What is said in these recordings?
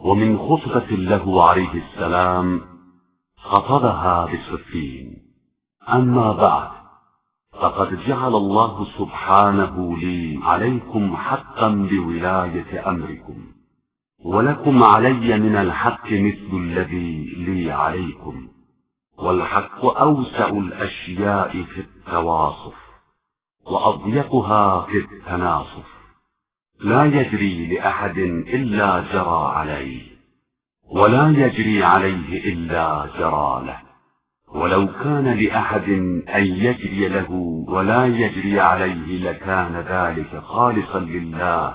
ومن خطبة له عليه السلام خطبها بصفين. أما بعد، فقد جعل الله سبحانه لي عليكم حقا بولاية أمركم، ولكم علي من الحق مثل الذي لي عليكم، والحق أوسع الأشياء في التواصف وأضيقها في التناصف. لا يجري لأحد إلا جرى عليه، ولا يجري عليه إلا جرى له. ولو كان لأحد أن يجري له ولا يجري عليه لكان ذلك خالصا لله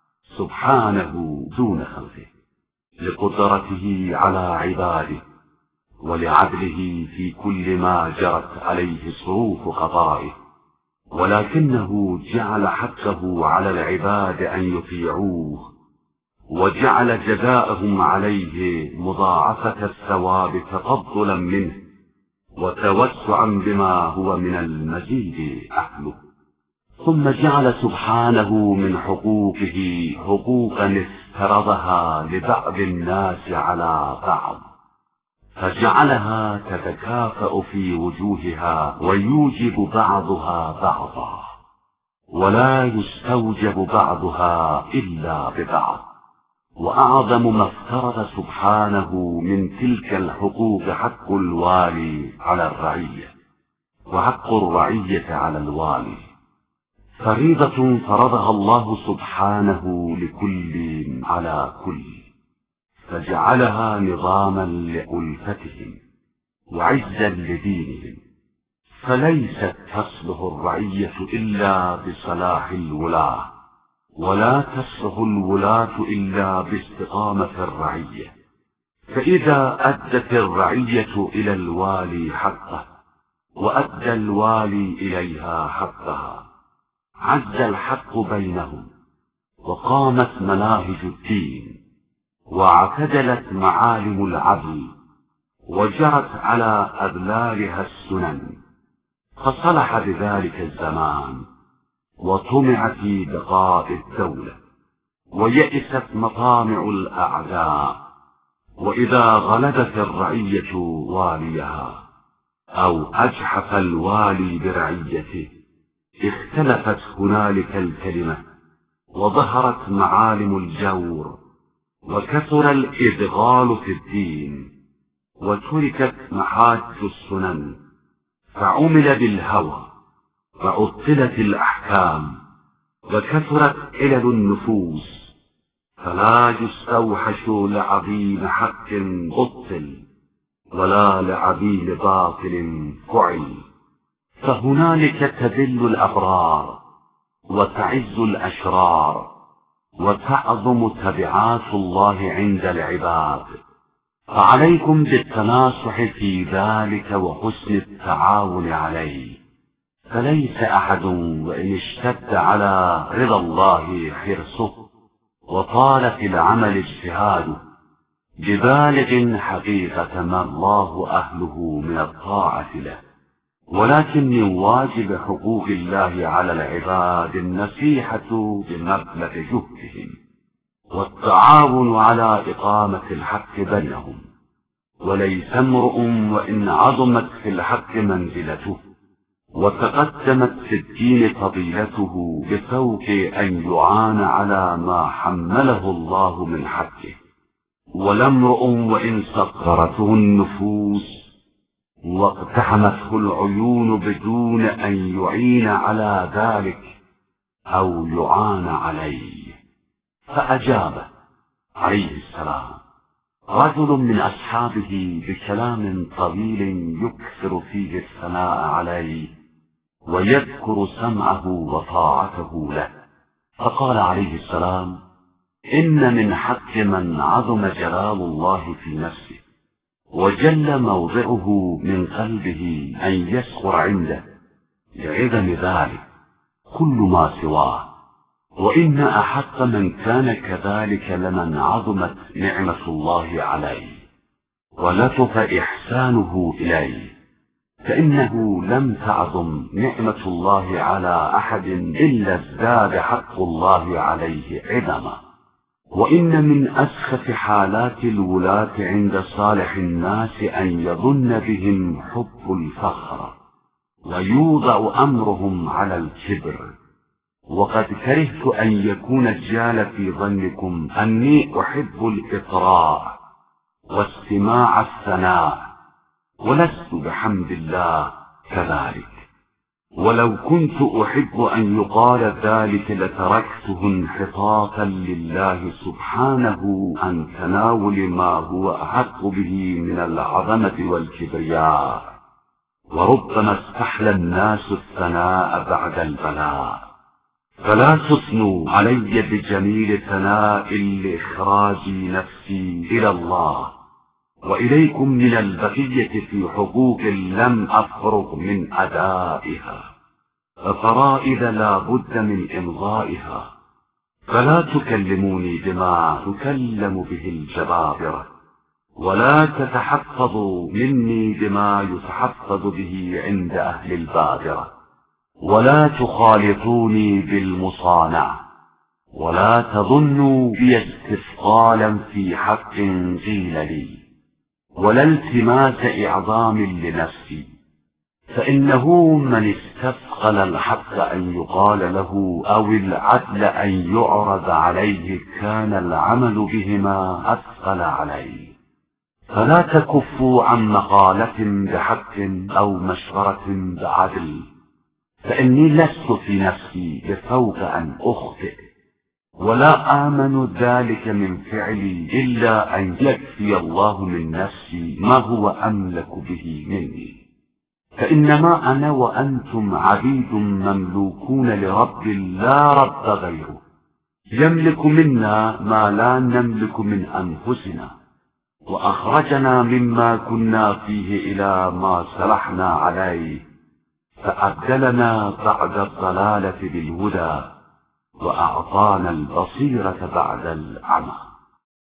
سبحانه دون خلقه، لقدرته على عباده ولعدله في كل ما جرت عليه صروف قضائه. ولكنه جعل حقه على العباد أن يطيعوه، وجعل جزاءهم عليه مضاعفة الثواب تفضلا منه وتوسعا بما هو من المزيد أهله. ثم جعل سبحانه من حقوقه حقوقا افترضها لبعض الناس على بعض، فجعلها تتكافأ في وجوهها ويوجب بعضها بعضا، ولا يستوجب بعضها إلا ببعض. وأعظم ما افترض سبحانه من تلك الحقوق حق الوالي على الرعية، وحق الرعية على الوالي، فريضة فرضها الله سبحانه لكل على كل، فجعلها نظاما لألفتهم وعزا لدينهم. فليست تصلح الرعية إلا بصلاح الولاة، ولا تصلح الولاة إلا باستقامة الرعية. فإذا أدت الرعية إلى الوالي حقه، وأدى الوالي إليها حقها، عز الحق بينهم، وقامت مناهج الدين، واعتدلت معالم العدل، وجرت على أذلالها السنن، فصلح بذلك الزمان، وطمع في بقاء الدولة، ويئست مطامع الأعداء. وإذا غلبت الرعية واليها، أو أجحف الوالي برعيته، اختلفت هنالك الكلمة، وظهرت معالم الجور، وكثر الإذغال في الدين، وتركت محاج السنن، فعمل بالهوى، وعطلت الأحكام، وكثرت علل النفوس، فلا يستوحش لعظيم حق بطل، ولا لعظيم باطل فعل. فهنالك تذل الأبرار، وتعز الأشرار، وتعظم تبعات الله عند العباد. فعليكم بالتناصح في ذلك وحسن التعاون عليه. فليس أحد وإن اشتد على رضا الله حرصه وطال في العمل اجتهاده ببالغ حقيقة ما الله أهله من الطاعة له، ولكن من واجب حقوق الله على العباد النصيحة بمبلغ جهدهم، والتعاون على إقامة الحق بينهم. وليس امرؤ وإن عظمت في الحق منزلته وتقدمت في الدين فضيلته بفوق أن يعان على ما حمله الله من حقه، ولا امرؤ وإن صغرته النفوس واقتحمته العيون بدون أن يعين على ذلك أو يعان عليه. فأجاب عليه السلام رجل من أصحابه بكلام طويل يكثر فيه الثناء عليه ويذكر سمعه وطاعته له، فقال عليه السلام: إن من حق من عظم جلال الله في نفسه وجل موضعه من قلبه أن يسخر عنده لعظم ذلك كل ما سواه. وإن أحق من كان كذلك لمن عظمت نعمة الله عليه ولطف إحسانه إليه، فإنه لم تعظم نعمة الله على أحد إلا ازداد حق الله عليه عظما. وإن من أسخف حالات الولاة عند صالح الناس أن يظن بهم حب الفخر ويوضع أمرهم على الكبر. وقد كرهت أن يكون الجال في ظنكم أني أحب الإطراء واستماع الثناء، ولست بحمد الله كذلك. ولو كنت أحب أن يقال ذلك لتركته انحطاطا لله سبحانه عن تناول ما هو أحق به من العظمة والكبرياء. وربما استحلى الناس الثناء بعد البلاء، فلا تثنوا علي بجميل ثناء لإخراج نفسي إلى الله وإليكم من البقية في حقوق لم أفرغ من أدائها، فرائض لا بد من إمضائها. فلا تكلموني بما تكلم به الجبابرة، ولا تتحفظوا مني بما يتحفظ به عند أهل البادرة، ولا تخالطوني بالمصانع، ولا تظنوا بي استثقالا في حق قيل لي، ولا التماس إعظام لنفسي. فإنه من استثقل الحق أن يقال له أو العدل أن يعرض عليه كان العمل بهما أثقل عليه. فلا تكفوا عن مقالة بحق أو مشورة بعدل، فإني لست في نفسي بفوق أن أخطئ، ولا آمن ذلك من فعلي إلا أن يكفي الله من نفسي ما هو أملك به مني. فإنما أنا وأنتم عبيد مملوكون لرب لا رب غيره، يملك منا ما لا نملك من أنفسنا، وأخرجنا مما كنا فيه إلى ما صلحنا عليه، فأبدلنا بعد الضلالة بالهدى، وأعطانا البصيرة بعد العمى.